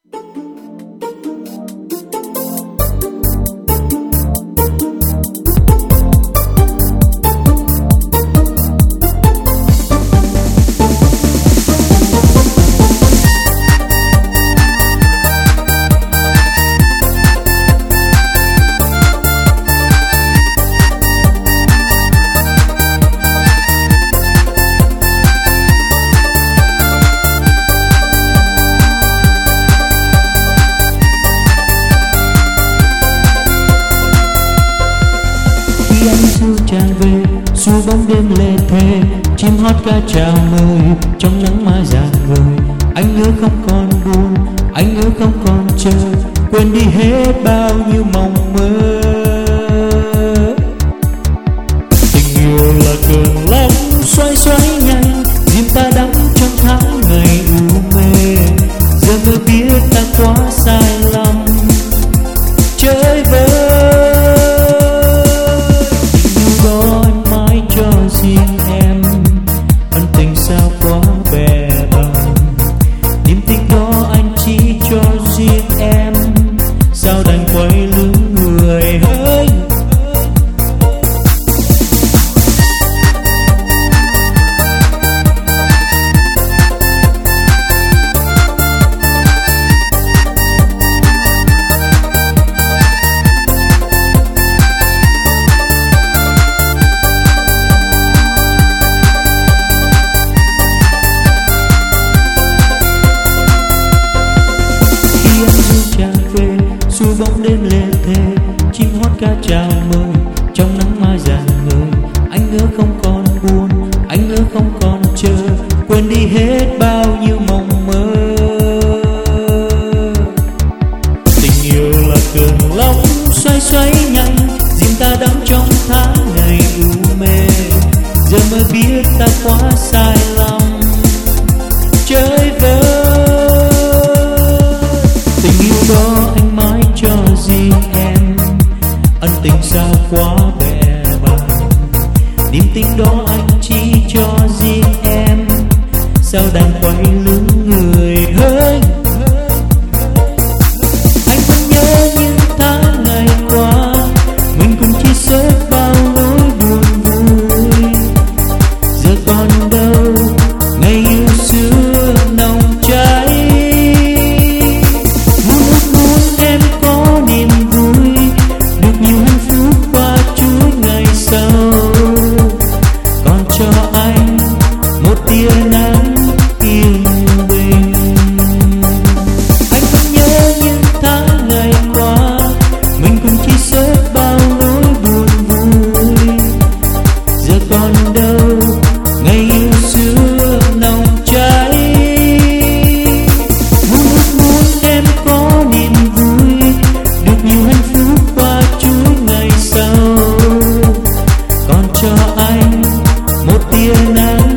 Tràn về xua bóng đêm lê thê, chim hót ca chào mời trong nắng mai rạng ngời. Anh ước không còn buồn, anh ước không còn chờ, quên đi hết bao nhiêu mộng mơ. Tình yêu là cơn lốc xoay xoay nhanh, dìm ta đắm trong tháng ngày u mê. Giờ mới biết ta quá sai lầm, chơi vơi. Riêng em ân tình sao quá bè bàng, niềm tin đó anh chỉ cho riêng em, sao đành quay lưng người hỡi. Xua bóng đêm lê thê, chim hót ca chào mời trong nắng mai rạng ngời. Anh ước không còn buồn, anh ước không còn chờ, quên đi hết bao nhiêu mộng mơ. Tình yêu là cơn lốc xoay xoay nhanh, dìm ta đắm trong tháng ngày u mê. Giờ mới biết ta quá sai lầm, chơi vơi. Tình yêu đó anh mãi cho riêng em, ân tình sao quá bè bàng, niềm tin đó anh chỉ cho riêng em, sao đành quay lưng người hỡi. Anh vẫn nhớ những tháng ngày qua, mình cùng chia sẻ bao nỗi buồn vui. Giờ còn đâu ngày yêu xưa nồng cháy, tia nắng yên bình. Anh vẫn nhớ những tháng ngày qua, mình cùng chia sẻ bao nỗi buồn vui. Giờ còn đâu ngày yêu xưa nồng cháy, muốn em có niềm vui, được nhiều hạnh phúc qua chuỗi ngày sau. Còn cho anh một tia nắng